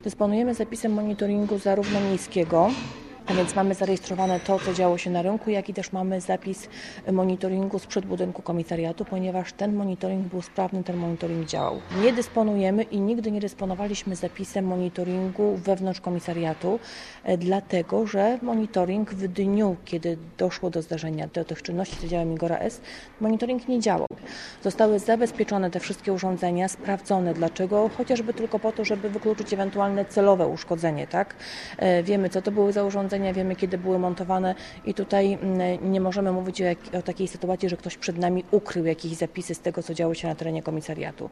Dysponujemy zapisem monitoringu zarówno miejskiego, a więc mamy zarejestrowane to, co działo się na rynku, jak i też mamy zapis monitoringu sprzed budynku komisariatu, ponieważ ten monitoring był sprawny, ten monitoring działał. Nie dysponujemy i nigdy nie dysponowaliśmy zapisem monitoringu wewnątrz komisariatu, dlatego że monitoring w dniu, kiedy doszło do zdarzenia, do tych czynności z udziałem Igora S., monitoring nie działał. Zostały zabezpieczone te wszystkie urządzenia, sprawdzone. Dlaczego? Chociażby tylko po to, żeby wykluczyć ewentualne celowe uszkodzenie, tak? Wiemy, co to były za urządzenia, wiemy, kiedy były montowane i tutaj nie możemy mówić o takiej sytuacji, że ktoś przed nami ukrył jakieś zapisy z tego, co działo się na terenie komisariatu.